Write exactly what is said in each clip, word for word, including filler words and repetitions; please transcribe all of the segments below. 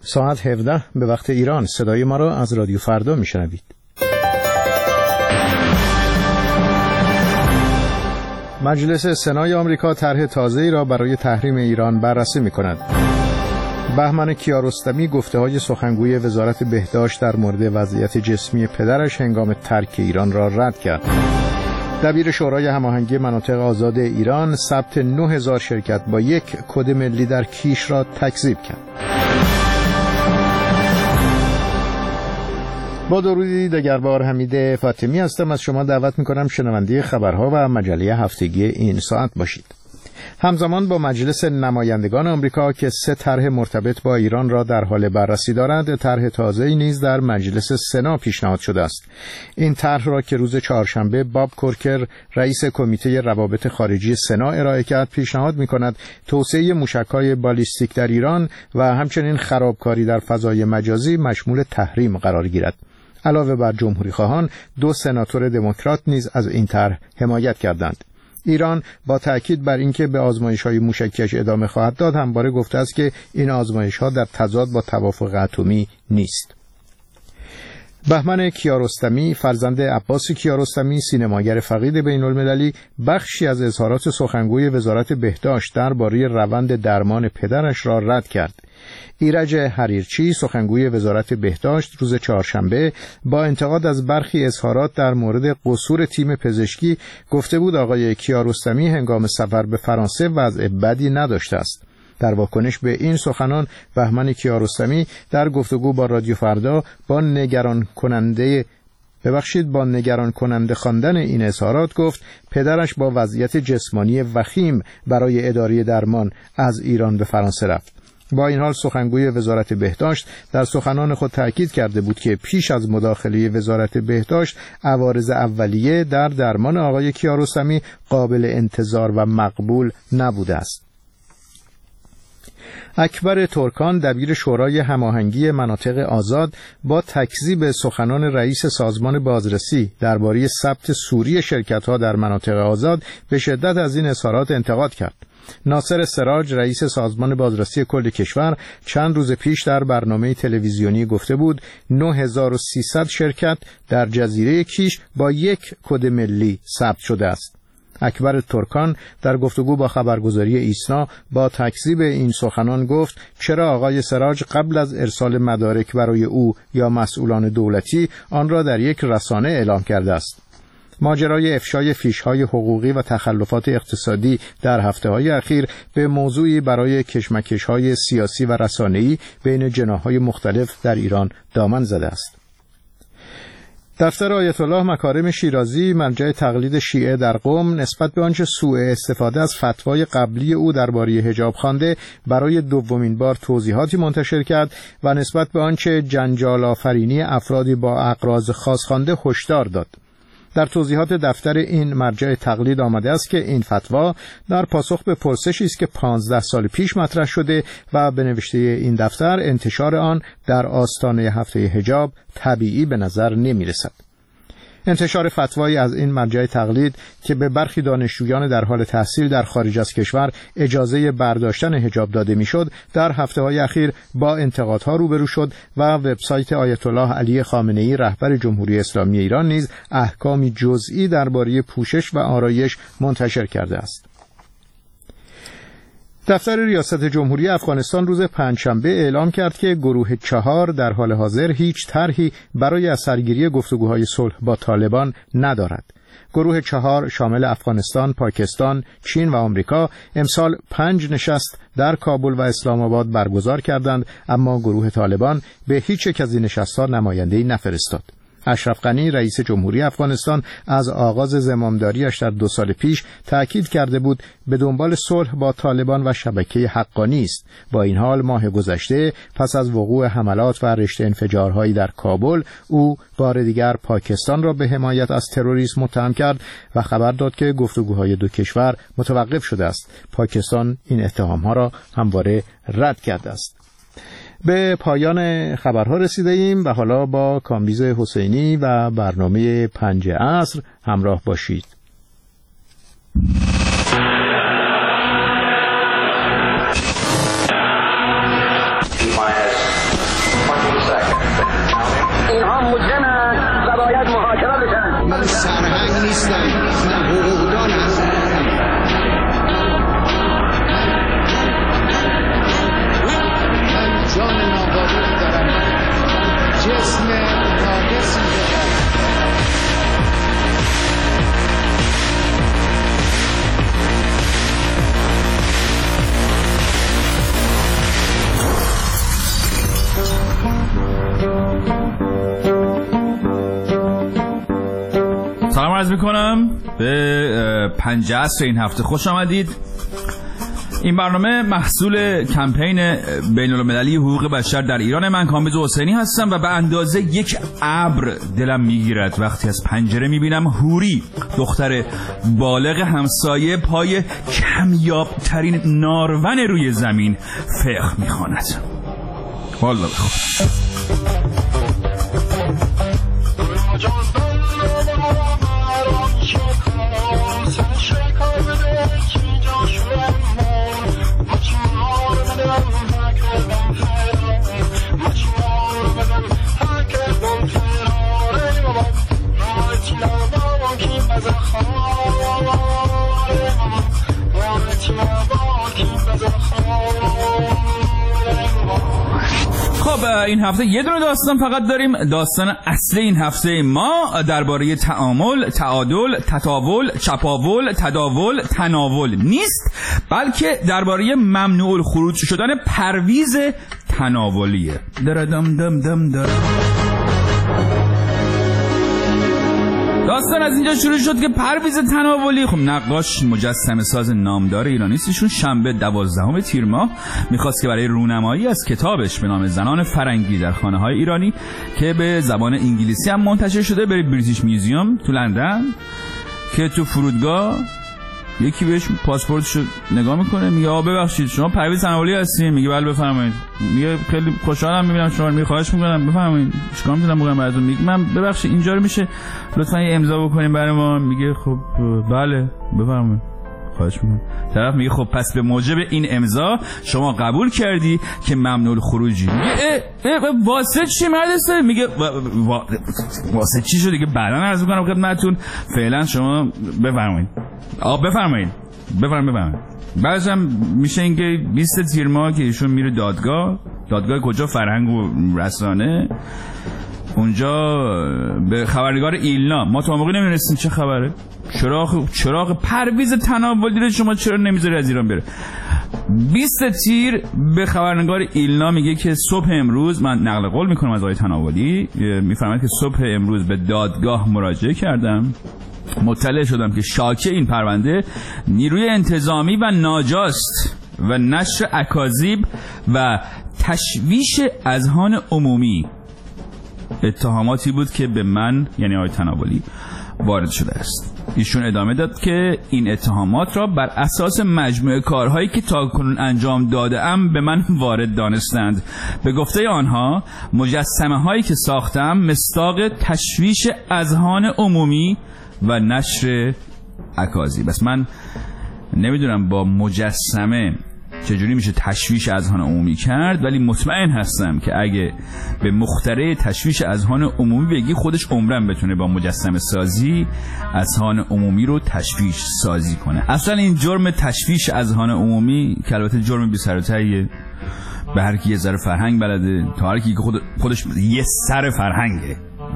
ساعت هفده به وقت ایران. صدای ما را از رادیو فردا میشنوید. مجلس سنای آمریکا طرح تازه‌ای را برای تحریم ایران بررسی می‌کند. بهمن کیارستمی گفته‌های سخنگوی وزارت بهداشت در مورد وضعیت جسمی پدرش هنگام ترک ایران را رد کرد. دبیر شورای هماهنگی مناطق آزاد ایران ثبت نه هزار شرکت با یک کد ملی در کیش را تکذیب کرد. با درودی دگربار حمید فاطمی هستم. از شما دعوت می‌کنم شنونده خبرها و مجله هفتگی این ساعت باشید. همزمان با مجلس نمایندگان آمریکا که سه طرح مرتبط با ایران را در حال بررسی دارد، طرح تازه‌ای نیز در مجلس سنا پیشنهاد شده است. این طرح را که روز چهارشنبه باب کورکر رئیس کمیته روابط خارجی سنا ارائه کرد، پیشنهاد می‌کند توسعه موشک‌های بالیستیک در ایران و همچنین خرابکاری در فضای مجازی مشمول تحریم قرار گیرد. علاوه بر جمهوری‌خواهان، دو سناتور دموکرات نیز از این طرح حمایت کردند. ایران با تأکید بر اینکه به آزمایش‌های موشکیش ادامه خواهد داد، همواره گفته است که این آزمایش‌ها در تضاد با توافق اتمی نیست. بهمن کیارستمی فرزند عباس کیارستمی، سینماگر فقید بین‌المللی، بخشی از اظهارات سخنگوی وزارت بهداشت درباره روند درمان پدرش را رد کرد. ایرج حریرچی سخنگوی وزارت بهداشت روز چهارشنبه با انتقاد از برخی اظهارات در مورد قصور تیم پزشکی گفته بود آقای کیارستمی هنگام سفر به فرانسه وضع بدی نداشته است. در واکنش به این سخنان، بهمن کیارستمی در گفتگو با رادیو فردا با نگران کننده ببخشید با نگران کننده خواندن این اظهارات گفت پدرش با وضعیت جسمانی وخیم برای اداره درمان از ایران به فرانسه رفت. با این حال سخنگوی وزارت بهداشت در سخنان خود تأکید کرده بود که پیش از مداخله وزارت بهداشت عوارض اولیه در درمان آقای کیارستمی قابل انتظار و مقبول نبوده است. اکبر ترکان دبیر شورای هماهنگی مناطق آزاد با تکذیب سخنان رئیس سازمان بازرسی درباره ثبت سوری شرکت‌ها در مناطق آزاد به شدت از این اظهارات انتقاد کرد. ناصر سراج رئیس سازمان بازرسی کل کشور چند روز پیش در برنامه تلویزیونی گفته بود نه هزار و سیصد شرکت در جزیره کیش با یک کد ملی ثبت شده است. اکبر ترکان در گفتگو با خبرگزاری ایسنا با تکذیب این سخنان گفت چرا آقای سراج قبل از ارسال مدارک برای او یا مسئولان دولتی آن را در یک رسانه اعلام کرده است. ماجرای افشای فیش‌های حقوقی و تخلفات اقتصادی در هفته‌های اخیر به موضوعی برای کشمکش‌های سیاسی و رسانه‌ای بین جناح‌های مختلف در ایران دامن زده است. دفتر آیت الله مکارم شیرازی مرجع تقلید شیعه در قم نسبت به آنچه سوء استفاده از فتوای قبلی او درباره حجاب خوانده برای دومین بار توضیحاتی منتشر کرد و نسبت به آنچه جنجال آفرینی افرادی با اغراض خاص خوانده هشدار داد. در توضیحات دفتر این مرجع تقلید آمده است که این فتوا در پاسخ به پرسشی است که پانزده سال پیش مطرح شده و به نوشته این دفتر انتشار آن در آستانه هفته حجاب طبیعی به نظر نمی رسد. انتشار فتوایی از این مرجع تقلید که به برخی دانشجویان در حال تحصیل در خارج از کشور اجازه برداشتن حجاب داده میشد، در هفته‌های اخیر با انتقادها روبرو شد و وبسایت آیت الله علی خامنه‌ای رهبر جمهوری اسلامی ایران نیز احکامی جزئی درباره پوشش و آرایش منتشر کرده است. دفتر ریاست جمهوری افغانستان روز پنجشنبه اعلام کرد که گروه چهار در حال حاضر هیچ طرحی برای از سرگیری گفتگوهای صلح با طالبان ندارد. گروه چهار شامل افغانستان، پاکستان، چین و آمریکا امسال پنج نشست در کابل و اسلام آباد برگزار کردند، اما گروه طالبان به هیچ یک از این نشست‌ها نماینده‌ای نفرستاد. اشرف غنی رئیس جمهوری افغانستان از آغاز زمامداریش در دو سال پیش تأکید کرده بود به دنبال صلح با طالبان و شبکه حقانی است. با این حال ماه گذشته پس از وقوع حملات و رشته انفجارهایی در کابل، او بار دیگر پاکستان را به حمایت از تروریسم متهم کرد و خبر داد که گفتگوهای دو کشور متوقف شده است. پاکستان این اتهامها را همواره رد کرده است. به پایان خبرها رسیده ایم و حالا با کامبیز حسینی و برنامه پنج عصر همراه باشید. مجرمند و باید محاکمه بشن. من سرهنگ نیستم، من حقوقدان هستم. من جان نابود دارم، جسم ناقصی دارم. سلام عرض میکنم به پنج عصر این هفته، خوش آمدید. این برنامه محصول کمپین بین المللی حقوق بشر در ایران. من کامبیز حسینی هستم و به اندازه یک ابر دلم میگیرد وقتی از پنجره میبینم حوری، دختر بالغ همسایه، پای کمیاب ترین نارون روی زمین فقه میخواند. والله بخواه خب این هفته یه دونه داستان فقط داریم. داستان اصلی این هفته ما درباره تعامل، تعادل، تطاول، چپاول، تداول، تناول نیست، بلکه درباره ممنوع الخروج شدن پرویز تناولیه. دردم دم دم در. داستان از اینجا شروع شد که پرویز تناولی، خب نقاش مجسمه ساز نامدار ایرانی است. ایشون شنبه دوازدهم تیر ماه میخواست که برای رونمایی از کتابش به نام زنان فرنگی در خانه های ایرانی که به زبان انگلیسی هم منتشر شده بری بریتیش میوزیوم تو لندن، که تو فرودگاه یکی بهش پاسپورتشو نگاه میکنه، میگه آ ببخشید شما پرویز تناولی هستین؟ میگه بله بفرمایید. میگه خیلی خوشحالم میبینم شما رو، خواهش میکنم بفرمایید چیکار میتونم بگم براتون؟ میگه من ببخشید اینجا رو میشه لطفا یه امضا بکنیم برای ما؟ میگه خب بله بفرمایید خواهش میکنم. طرف میگه خب پس به موجب این امضا شما قبول کردی که ممنوع الخروجی. میگه اه اه واسه چی مدرسه؟ میگه واسه چی شد دیگه بعدا عرض میکنم خدمتتون، فعلا شما بفرمایید. آ بفرمایید بفرمایید بفرمایید. بعدش هم میشه اینکه بیست تیر ماه که ایشون میره دادگاه. دادگاه کجا؟ فرهنگ و رسانه. اونجا به خبرنگار ایلنا ما تا موقعی نمیرسیم چه خبره، چراغ چراغ پرویز تناولی رو شما چرا نمیذاری از ایران بره؟ بیست تیر به خبرنگار ایلنا میگه که صبح امروز، من نقل قول میکنم از آقای تناولی، میفرماید که صبح امروز به دادگاه مراجعه کردم، مطلع شدم که شاکی این پرونده نیروی انتظامی و ناجاست و نشر اکاذیب و تشویش اذهان عمومی اتهاماتی بود که به من، یعنی آقای تناولی، وارد شده است. ایشون ادامه داد که این اتهامات را بر اساس مجموعه کارهایی که تاکنون انجام داده ام به من وارد دانستند. به گفته آنها مجسمه هایی که ساختم مصداق تشویش اذهان عمومی و نشر اکاذیب. بس من نمیدونم با مجسمه چجوری میشه تشویش اذهان عمومی کرد، ولی مطمئن هستم که اگه به مخترع تشویش اذهان عمومی بگی، خودش عمرن بتونه با مجسمه سازی اذهان عمومی رو تشویش سازی کنه. اصلا این جرم تشویش اذهان عمومی که البته جرم بی سر و تهیه، به هر کی یه ذره فرهنگ بلده، تا هر کی که خود خودش یه سر فرهنگه،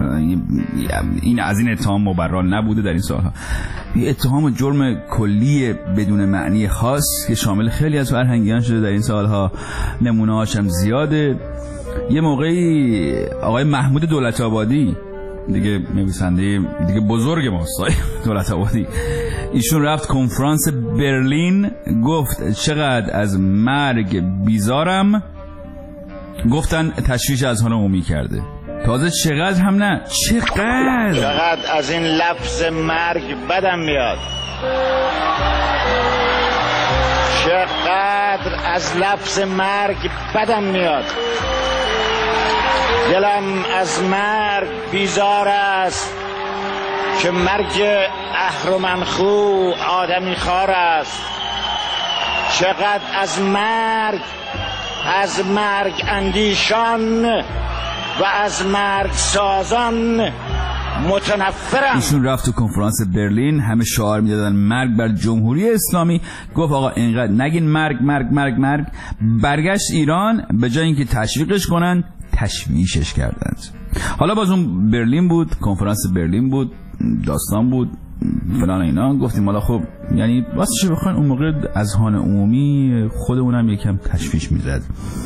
این از این اتهام مبرا نبوده در این سالها. این اتهام جرم کلی بدون معنی خاص که شامل خیلی از فرهنگیان شده در این سالها، نمونه هاشم زیاده. یه موقعی آقای محمود دولت آبادی، دیگه نویسنده دیگه بزرگ ماست، دولت آبادی، ایشون رفت کنفرانس برلین، گفت چقدر از مرگ بیزارم، گفتن تشویش اذهان عمومی کرده. تازه چقدر هم نه، چقدر چقدر از این لفظ مرگ بدم میاد، چقدر از لفظ مرگ بدم میاد. دلم از مرگ بیزار است که مرگ اهرمنخو آدمی خوار است. چقدر از مرگ، از مرگ اندیشان و از مرگ سازان متنفرم. ایشون رفت تو کنفرانس برلین، همه شعار میدادن مرگ بر جمهوری اسلامی. گفت آقا اینقدر نگین مرگ مرگ مرگ مرگ. برگشت ایران، به جای اینکه تشویقش کنن تشویشش کردند. حالا باز اون برلین بود، کنفرانس برلین بود، داستان بود فلان اینا. گفتیم حالا خب یعنی واسه بخواین اون موقع اذهان عمومی خودمونم یکم تشویش میزد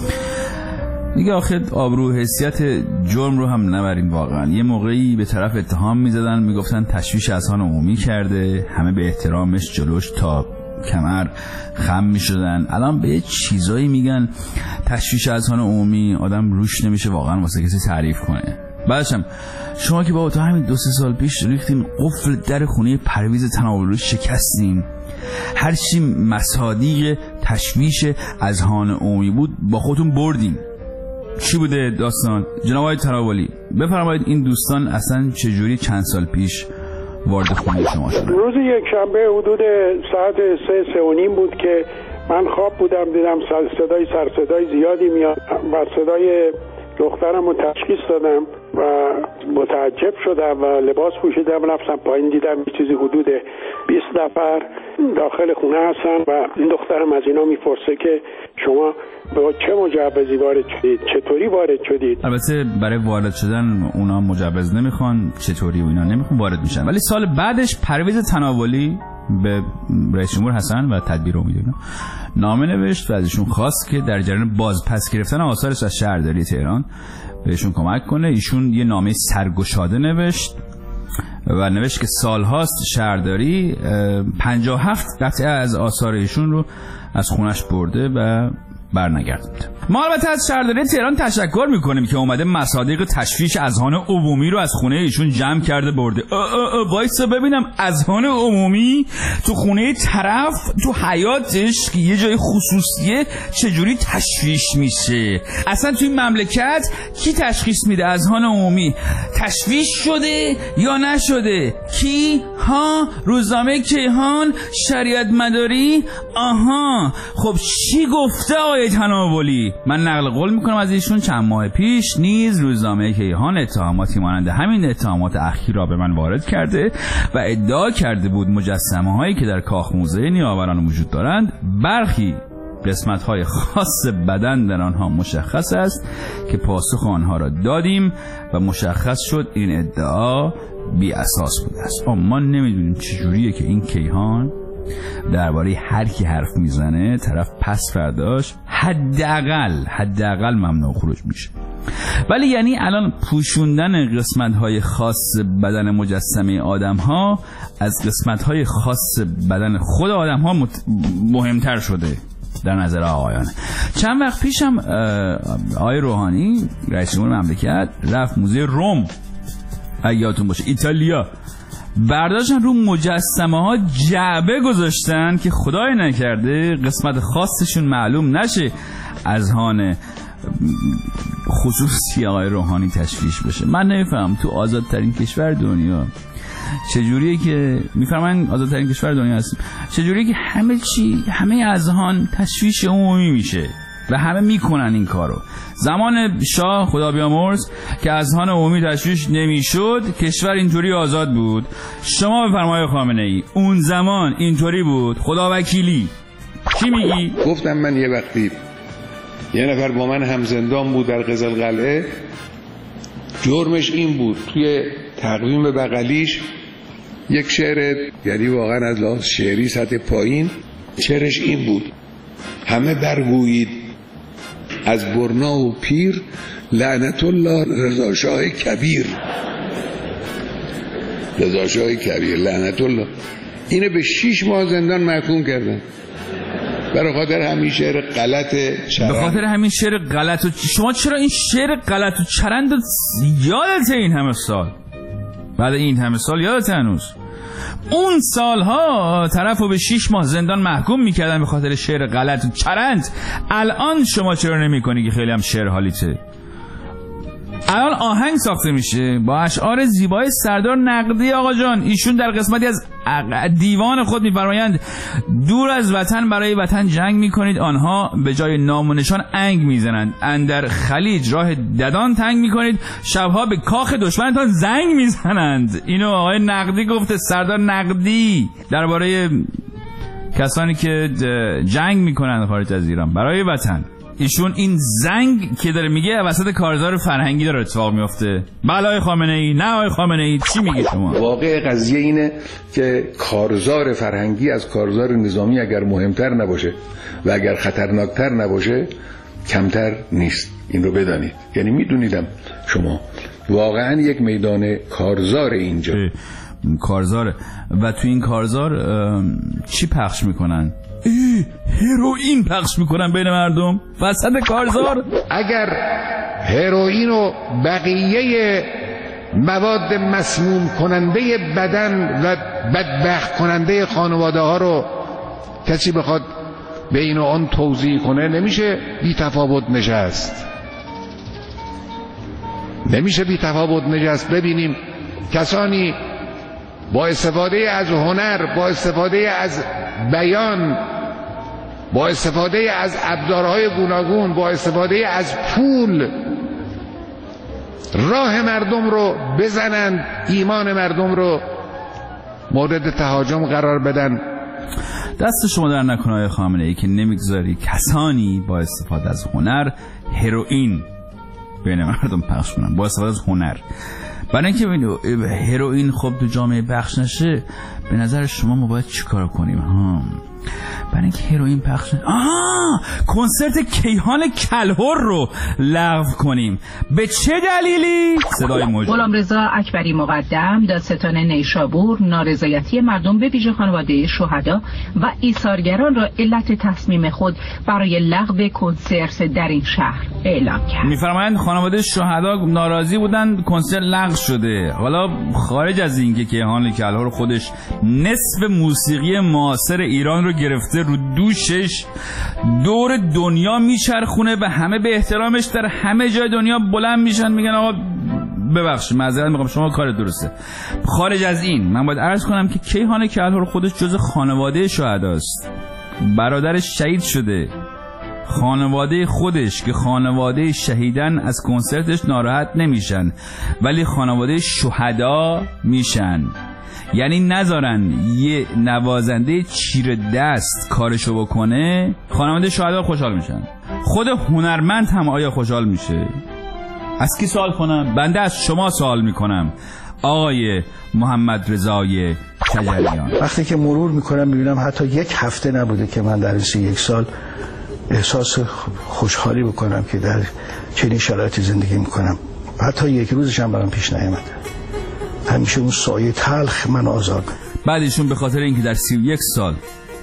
دیگه. آخه آبرو حیثیت جرم رو هم نبرین واقعا. یه موقعی به طرف اتهام میزدن، میگفتن تشویش اذهان عمومی کرده، همه به احترامش جلوش تا کمر خم میشدن. الان به یه چیزایی میگن تشویش اذهان عمومی، آدم روش نمیشه واقعا واسه کسی تعریف کنه. بعدشم شما که با تو همین دو سه سال پیش ریختین قفل در خونه پرویز تناولی شکستین، هرچی مصادیق تشویش اذهان عمومی بود با خودتون بردین. چی بوده داستان؟ جناب آقای تناولی بفرمایید این دوستان اصلا چجوری چند سال پیش وارد خونه شما شدن؟ روز یک شنبه حدود ساعت سه سه و نیم بود که من خواب بودم، دیدم صدای سر صدای زیادی میاد و صدای دخترم رو تشخیص دادم و متعجب شدم و لباس پوشیدم، رفتم پایین، دیدم یه چیزی حدود بیست نفر داخل خونه هستن و این دخترم از اینا میپرسه که شما با چه مجوزی وارد شدید، چطوری وارد شدید. البته برای وارد شدن اونا مجوز نمیخوان، چطوری و اینا نمیخوان وارد میشن. ولی سال بعدش پرویز تناولی به رئیس جمهور حسن و تدبیر امید نامه نوشت و ازشون خواست که در جریان بازپس گرفتن آثارش از شهرداری تهران بهشون کمک کنه. ایشون یه نامه سرگشاده نوشت و نوشت که سالهاست شهرداری پنجاه و هفت قطعه از آثار ایشون رو از خونش برده و برنگردونده. ما البته از شهرداری تهران تشکر میکنیم که اومده مصادیق تشویش اذهان عمومی رو از خونه ایشون جمع کرده برده. وایسا ببینم اذهان عمومی تو خونه طرف تو حیاتش که یه جای خصوصیه چجوری تشویش میشه؟ اصلا توی مملکت کی تشخیص میده اذهان عمومی تشویش شده یا نشده؟ کی؟ ها؟ روزنامه کیهان؟ شریعت مداری؟ آها. خب چی گفته آقای تناولی؟ من نقل قول میکنم از ایشون چند ماه پیش نیز روزنامه کیهان اتهاماتی مانند همین اتهامات اخیر را به من وارد کرده و ادعا کرده بود مجسمه هایی که در کاخ موزه نیاوران وجود دارند برخی قسمت های خاص بدن در آنها مشخص است که پاسخ آنها را دادیم و مشخص شد این ادعا بی اساس بوده است. اما ما نمیدونیم چجوریه که این کیهان درباره هر کی حرف میزنه طرف پس فرداش حداقل حداقل ممنوع خروج میشه. ولی یعنی الان پوشوندن قسمت‌های خاص بدن مجسمه آدم‌ها از قسمت‌های خاص بدن خود آدم‌ها مت... مهمتر شده در نظر آقایان. چند وقت پیشم آقای روحانی رئیس جمهور مملکت رفت موزه روم، اگه یادتون باشه ایتالیا، برداشتن رو مجسمه ها جعبه گذاشتن که خدای نکرده قسمت خاصشون معلوم نشه اذهان خصوصی آقای روحانی تشویش بشه. من نمیفهم تو آزادترین کشور دنیا چجوریه که میفهمن آزادترین کشور دنیا هستیم، چجوریه که همه چی همه اذهان تشویش عمومی میشه و همه میکنن این کارو. زمان شاه خدا بیامرز که اذهان عمومی تشویش نمیشد کشور اینطوری آزاد بود. شما بفرمایید خامنه ای اون زمان اینطوری بود، خدا وکیلی. چی میگی؟ گفتم من یه وقتی یه نفر با من همزندان بود در قزلقلعه، جرمش این بود توی تقویم بغلیش یک شعر، یعنی واقعا از لحاظ شعری سطح پایین، شعرش این بود: همه برگویید از برنا و پیر لعنت الله رضا شاه کبیر. رضا شاه کبیر لعنت الله. اینه به شیش ماه زندان محکوم کردن برای خاطر همین شعر غلط چرند. به خاطر همین شعر غلط و شما چرا این شعر غلط و چرند یادته این همه سال؟ بعد این همه سال یادته هنوز؟ اون سالها طرفو به شیش ماه زندان محکوم میکردن به خاطر شعر غلط و چرند. الان شما چرا نمی کنی که خیلی هم شعر حالیته؟ الان آهنگ ساخته میشه با اشعار زیبای سردار نقدی آقا جان. ایشون در قسمتی از دیوان خود می‌فرمایند دور از وطن برای وطن جنگ می‌کنید، آنها به جای نام و نشان انگ می‌زنند. اندر خلیج راه ددان تنگ می‌کنید، شبها به کاخ دشمنتان زنگ می‌زنند. اینو آقای نقدی گفته، سردار نقدی، درباره کسانی که جنگ می‌کنند خارج از ایران برای وطن. ایشون این زنگ که داره میگه وسط کارزار فرهنگی داره اتفاق میفته. بله آقای خامنه‌ای، نه آقای خامنه‌ای، چی میگی شما؟ واقع قضیه اینه که کارزار فرهنگی از کارزار نظامی اگر مهمتر نباشه و اگر خطرناکتر نباشه کمتر نیست. این رو بدانید. یعنی میدونیدم شما واقعا یک میدان کارزار اینجا کارزاره. و تو این کارزار چی پخش میکنن؟ هروئین پخش میکنن بین مردم وسط کارزار. اگر هروئین و بقیه مواد مسموم کننده بدن و بدبخت کننده خانواده ها رو کسی بخواد به این و آن توضیح کنه، نمیشه بی تفاوت نشست. نمیشه بی تفاوت نشست. ببینیم کسانی با استفاده از هنر، با استفاده از بیان، با استفاده از ابزارهای گوناگون، با استفاده از پول راه مردم رو بزنند، ایمان مردم رو مورد تهاجم قرار بدن. دست شما در نکنه آقای خامنه‌ای که نمیگذاری کسانی با استفاده از هنر هروئین بین مردم پخش کنن، با استفاده از هنر. برای اینکه هروئین خب تو جامعه پخش نشه، به نظر شما ما باید چیکار کنیم؟ ها برای اینکه هروئین پخش نشه، آها کنسرت کیهان کلهر رو لغو کنیم. به چه دلیلی؟ صدای موجود غلامرضا اکبری مقدم، دادستان نیشابور، نارضایتی مردم به ویژه خانواده شهدا و ایثارگران را علت تصمیم خود برای لغو کنسرت در این شهر اعلام کرد. می‌فرمایند خانواده شهدا ناراضی بودند، کنسرت لغو شده. حالا خارج از اینکه کیهان کلهر خودش نصف موسیقی معاصر ایران رو گرفته رو دوشش، دور دنیا میچرخونه و همه به احترامش در همه جای دنیا بلند میشن میگن آقا ببخشید معذرت میخوام شما کار درسته. خارج از این من باید عرض کنم که کیهان کلهر خودش جز خانواده شهداست، برادرش شهید شده. خانواده خودش که خانواده شهیدن از کنسرتش ناراحت نمیشن، ولی خانواده شهدا میشن. یعنی نذارن یه نوازنده چیر دست کارشو بکنه، خانواده شهدا خوشحال میشن. خود هنرمند هم آیا خوشحال میشه؟ از کی سوال کنم؟ بنده از شما سوال میکنم آقای محمد رضای شجریان. وقتی که مرور میکنم میبینم حتی یک هفته نبوده که من در این یک سال احساس خوشحالی بکنم که در چنین شرایطی زندگی میکنم. حتی یک روزش هم برام پیش نیامده. همیشه اون سایه تلخ من آزاد. بعدشون به خاطر اینکه در سی و یک سال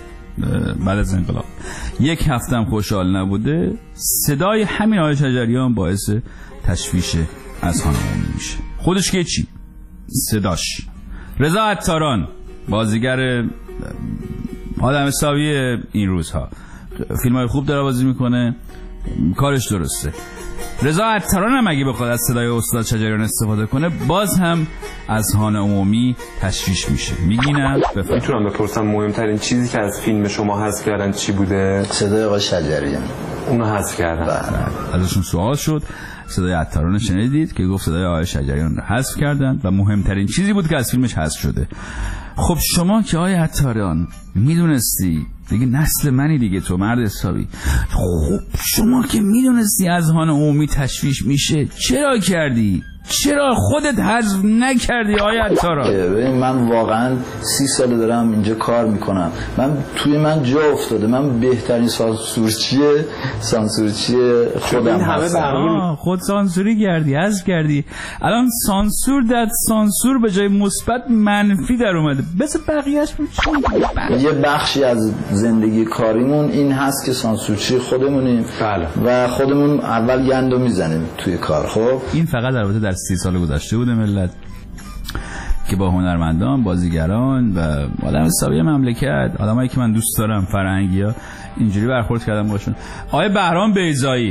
بعد از انقلاب یک هفتم خوشحال نبوده، صدای همین آقای شجریان باعث تشویش از خانه میشه. خودش که چی؟ صداش. رضا عطاران بازیگر آدم حسابی این روزها، فیلم‌های خوب داره بازی میکنه، کارش درسته. رضا عطاران هم اگه بخواد از صدای استاد شجریان استفاده کنه باز هم از خانه عمومی تشویش میشه. میگینم میتونم بپرسم مهمترین چیزی که از فیلم شما حذف کردن چی بوده؟ صدای آقای شجریان. اونو حذف کردن. ازشون سوال شد، صدای عطاران شنیدید که گفت صدای آقای شجریان رو حذف کردن و مهمترین چیزی بود که از فیلمش حذف شده. خب شما که آقای عطاران میدونستی دیگه، نسل منی دیگه، تو مرد حسابی، خب شما که میدونستی از خانه عمومی تشویش میشه چرا کردی؟ چرا خودت حذف نکردی آیا عطاران؟ ببین من واقعا سی سال دارم اینجا کار میکنم، من توی من جا افتاده، من بهترین سانسورچیه سانسورچیه خودم هستم. خود سانسوری کردی، حذف کردی، الان سانسور داد سانسور به جای مثبت منفی در اومده. بس بقیه‌اش چی؟ یه بخشی از زندگی کاریمون این هست که سانسورچی خودمونیم. بله. و خودمون اول گندو میزنیم توی کار. خب این فقط البته در سی سال گذشته بوده ملت که با هنرمندان، بازیگران و آدم حسابی مملکت، آدمایی که من دوست دارم، فرهنگی‌ها، اینجوری برخورد کردم باشون. آقای بهرام بیضایی،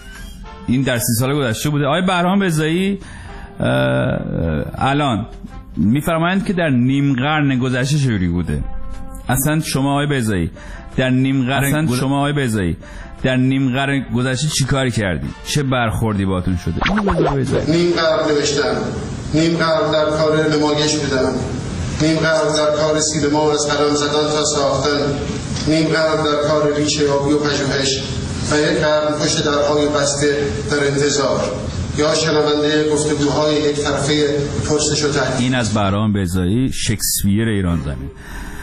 این در سی سال گذشته بوده. آقای بهرام بیضایی الان میفرمایند که در نیم قرن گذشته چجوری بوده. اصلا شما آقای بیضایی در نیم قرن اصلا گذ... شما آقای بیضایی در نیم قرن گذشته چیکار کردی؟ چه برخوردی باهاتون شده؟ نیم قرن نوشتم، نیم قرن در کار نمایش بودم، نیم قرن در کار سینما از قلم زدن تا ساختن، نیم قرن در کار ریشه آبی و پژوهش و یک قرن پشت درهای بسته در انتظار یا شنونده گفتگوهای یک طرفه پرسش و تحقیق. این از بهرام بیضایی، شکسپیر ایران زمین.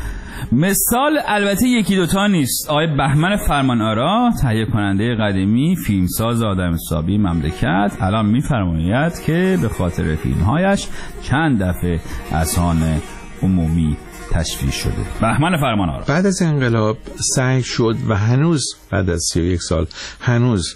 مثال البته یکی دوتا نیست. آقای بهمن فرمانآرا، تهیه کننده قدیمی، فیلمساز آدم حسابی مملکت، الان میفرماید که به خاطر فیلمهایش چند دفعه اذهان عمومی تشویش شده. بهمن فرمانآرا بعد از انقلاب سعی شد و هنوز بعد از سی و یک سال هنوز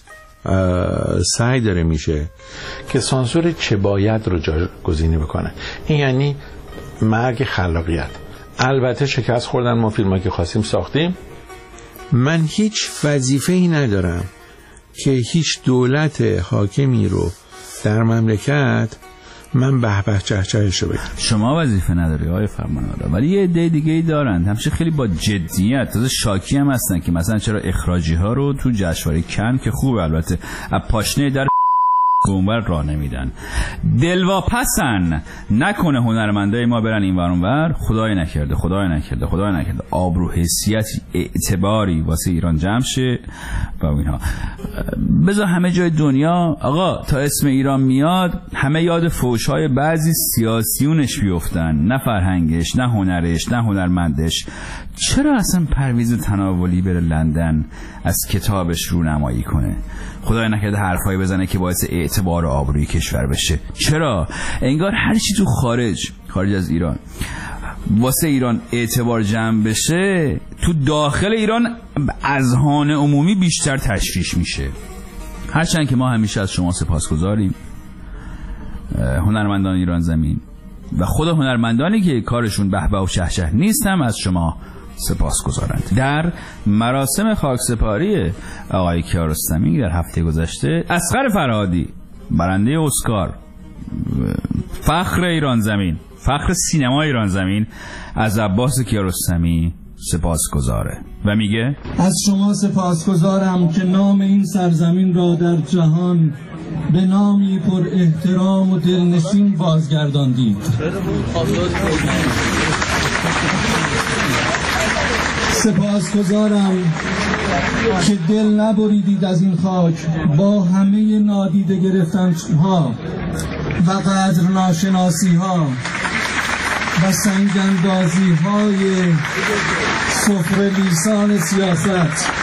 سعی داره میشه که سانسور چه باید رو جاگزینی بکنه. این یعنی مرگ خلاقیت. البته شکست خوردن، ما فیلمایی که خواستیم ساختیم. من هیچ وظیفه‌ای ندارم که هیچ دولت حاکمی رو در مملکت من به به چه چهش بگم. شما وظیفه نداری آقای فرمانآرا، ولی یه عده دیگه ای دارن، همشه خیلی با جدیت، تازه شاکی هم هستن که مثلا چرا اخراجی ها رو تو جشنواره کن که خوبه البته از پاشنه در اونور راه نمیدن. دلواپسن، نکنه هنرمندای ما برن این ور اونور، خدای نکرده خدای نکرده خدای نکرده آبرو حیثیتی اعتباری واسه ایران جمع شه و اینها. بذار همه جای دنیا آقا تا اسم ایران میاد همه یاد فوش‌های بعضی سیاسیونش بیفتن، نه فرهنگش، نه هنرش، نه هنرمندش. چرا اصلا پرویز تناولی بره لندن از کتابش رونمایی کنه؟ خدای نکرده حرفایی بزنه که باعث اعتبار و آبروی کشور بشه. چرا؟ انگار هر چی تو خارج خارج از ایران واسه ایران اعتبار جمع بشه، تو داخل ایران اذهان عمومی بیشتر تشویش میشه. هرچند که ما همیشه از شما سپاسگزاریم، هنرمندان ایران زمین و خود هنرمندانی که کارشون به به و شهشه نیست هم از شما سپاسگزارند. در مراسم خاکسپاری آقای کیارستمی در هفته گذشته، اصغر فرهادی برنده اسکار، فخر ایران زمین، فخر سینما ایران زمین، از عباس کیارستمی سپاسگزاره و میگه از شما سپاسگزارم که نام این سرزمین را در جهان به نامی پر احترام و دلنشین بازگرداندید. سپاسگزارم که دل نبریدید از این خاک با همه نادیده گرفتن ها و قدر ناشناسی ها و سنگاندازی های سفره لیسان سیاست.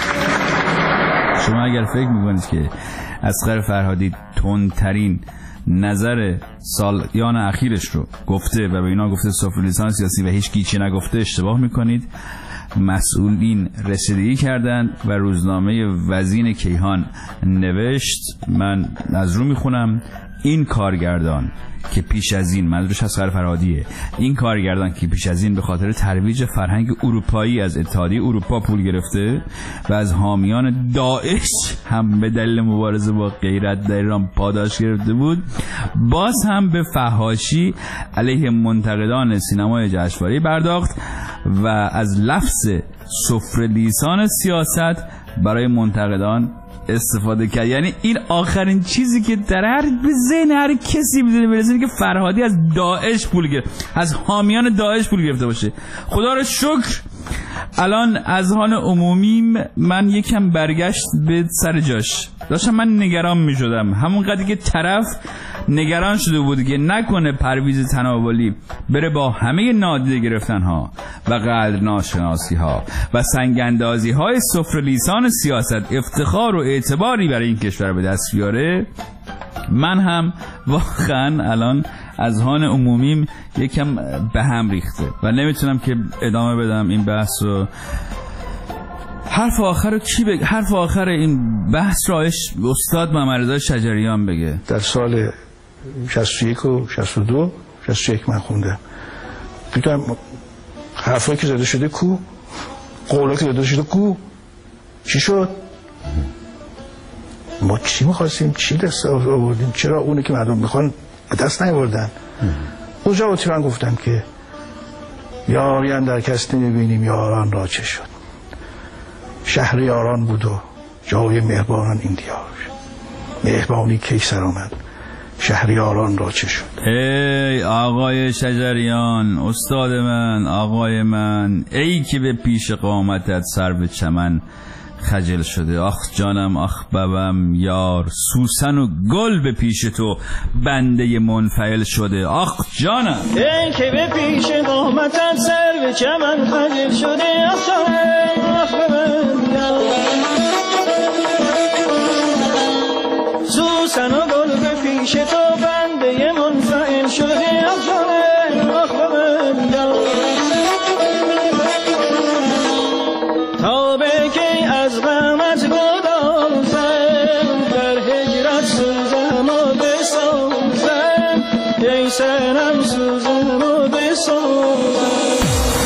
شما اگر فکر میکنید که اصغر فرهادی تندترین نظر سالیان اخیرش رو گفته و به اینا گفته سفره لیسان سیاسی و هیچ گیچی نگفته، اشتباه میکنید. مسئولین رسیدگی کردند و روزنامه وزین کیهان نوشت، من از رو میخونم، این کارگردان که پیش از این، منظورش اصغر فرهادیه، این کارگردان که پیش از این به خاطر ترویج فرهنگ اروپایی از اتحادیه اروپا پول گرفته و از حامیان داعش هم به دلیل مبارزه با غیرت در ایران پاداش گرفته بود، باز هم به فحاشی علیه منتقدان سینمای جشنواره پرداخت و از لفظ سفره لیسان سیاست برای منتقدان استفاده کرد. یعنی این آخرین چیزی که در هر ذهن هر کسی میدونه برسه که فرهادی از داعش پول گرفت، از حامیان داعش پول گرفته باشه. خدا رو شکر الان اذهان عمومی من یکم برگشت به سر جاش. داشتم من نگران میشدم، همون قدری که طرف نگران شده بود که نکنه پرویز تناولی بره با همه نادیده گرفتن ها و قدر ناشناسی ها و سنگاندازی های سفره لیسان سیاست افتخار و اعتباری برای این کشور به دست بیاره. من هم واقعا الان اذهان عمومیم یکم به هم ریخته و نمیتونم که ادامه بدم این بحث رو. حرف آخر رو کی بگه؟ حرف آخر این بحث رو استاد محمدرضا شجریان بگه. در سال شصت و یک و شصت و دو شصت و یک من خوندم، دیدم حرفایی که زده شده کو، قولا که زده شده کو، چی شد؟ ما چی میخواستیم؟ چی دست آوردیم؟ چرا اونی که مردم میخوان به دست نیاوردن؟ اونجا من گفتم که یاری اندر کس نمیبینیم یاران را چه شد، شهر یاران بود و جای مهربانان این دیار، مهربانی کی سر آمد شهر یاران را چه شد. ای آقای شجریان، استاد من، آقای من، ای که به پیش قامتت سر به چمن خجل شده. آخ جانم، آخ ببم یار، سوسن و گل به پیش تو بنده منفعل شده. آخ جانم، ای که به پیش قامتت سر به چمن خجل شده. آخ جانم، آخ ببم یار، سوسن و گل به پیش تو بنده منفعل شده. آخ جانم، آخ ببم یار، تا به کی از غمت گدازم، در هجرت سوزم و بسازم، ای سنم سوزم و بسازم.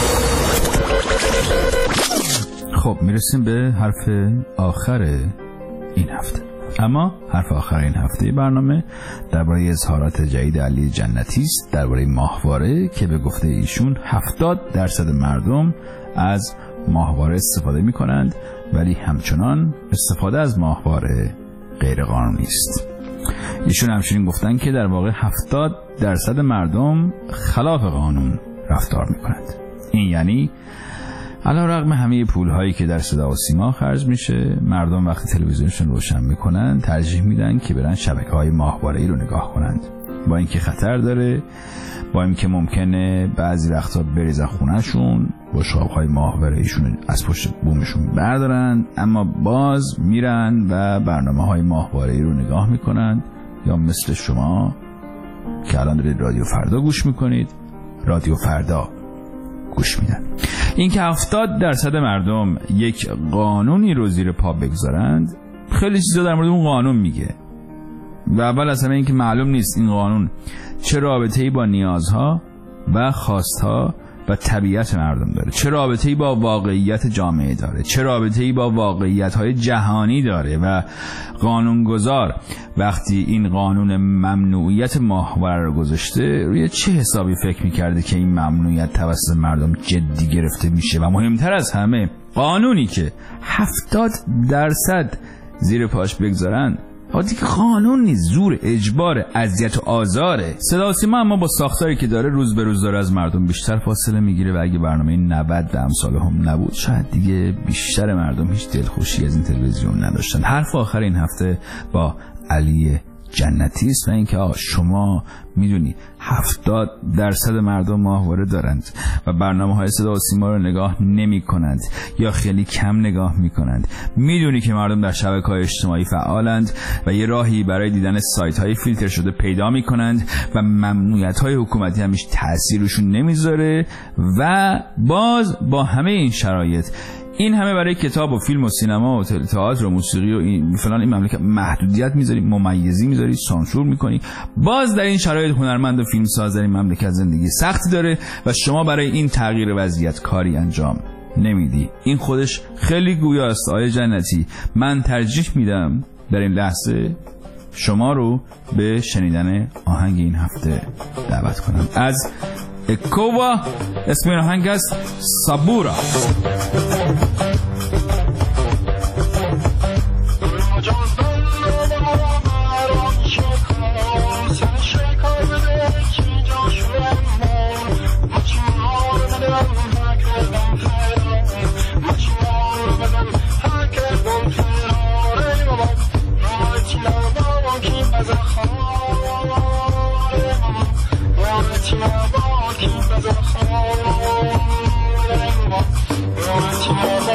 خب میرسیم به حرف آخر این هفته. اما حرف آخر این هفته برنامه درباره اظهارات جدید علی جنتی است درباره ماهواره که به گفته ایشون هفتاد درصد مردم از ماهواره استفاده می کنند، ولی همچنان استفاده از ماهواره غیر قانونی است. ایشون همچنین گفتن که در واقع هفتاد درصد مردم خلاف قانون رفتار می کنند. این یعنی علیرغم همه پولهایی که در صدا و سیما خرج میشه، مردم وقتی تلویزیونشون روشن میکنن ترجیح میدن که برن شبکه‌های ماهواره‌ای رو نگاه کنند، با اینکه خطر داره، با اینکه ممکنه بعضی وقتا بریزن خونهشون، بشقاب‌های ماهواره‌ایشون از پشت بومشون بردارن، اما باز میرن و برنامه‌های ماهواره‌ای رو نگاه میکنن. یا مثل شما که الان دارید رادیو فردا گوش میکنید، رادیو فردا گوش میدن. این که هفتاد درصد مردم یک قانونی رو زیر پا بگذارند خیلی چیزا در مورد اون قانون میگه. و اول از همه این که معلوم نیست این قانون چه رابطه‌ای با نیازها و خواستها و طبیعت مردم داره، چه رابطه‌ای با واقعیت جامعه داره، چه رابطه‌ای با واقعیت‌های جهانی داره. و قانونگذار وقتی این قانون ممنوعیت ماهواره رو گذاشته، روی چه حسابی فکر می‌کرده که این ممنوعیت توسط مردم جدی گرفته میشه؟ و مهمتر از همه قانونی که هفتاد درصد زیر پاش بگذارن حالی که قانون نیست، زور، اجبار، اذیت و آزاره. صدا و سیما اما با ساختاری که داره روز به روز داره از مردم بیشتر فاصله میگیره و اگه برنامه نود امثال هم نبود شاید دیگه بیشتر مردم هیچ دلخوشی از این تلویزیون نداشتن. حرف آخر این هفته با علی جنتی است و اینکه آقا شما میدونی هفتاد درصد مردم ماهواره دارند و برنامه های صدا و سیما رو نگاه نمی کنند یا خیلی کم نگاه می کنند. میدونی که مردم در شبکه های اجتماعی فعالند و یه راهی برای دیدن سایت های فیلتر شده پیدا می کنند و ممنوعیت های حکومتی همیش تأثیرشون نمیذاره و باز با همه این شرایط این همه برای کتاب و فیلم و سینما و تئاتر و موسیقی و این فلان این مملکت محدودیت میذاری، ممیزی میذاری، سانسور میکنی. باز در این شرایط هنرمند و فیلمساز در این مملکت زندگی سختی داره و شما برای این تغییر وضعیت کاری انجام نمیدی. این خودش خیلی گویاست. آقای جنتی، من ترجیح میدم در این لحظه شما رو به شنیدن آهنگ این هفته دعوت کنم از اکووا. اسم این آهنگ است سابورا. Keep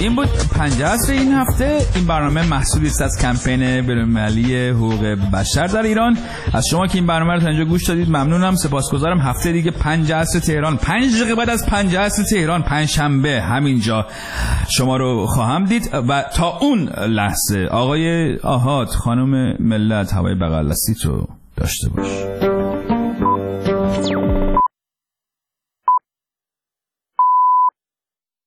این بود پنج عصر این هفته. این برنامه محصولی است از کمپین بین‌المللی حقوق بشر در ایران. از شما که این برنامه رو تا اینجا گوش دادید ممنونم، سپاسگزارم. هفته دیگه پنج عصر تهران، پنج دقیقه بعد از پنج عصر تهران، پنج شنبه همینجا شما رو خواهم دید و تا اون لحظه آقای آحاد، خانم ملت، هوای بغل دستیت رو داشته باش.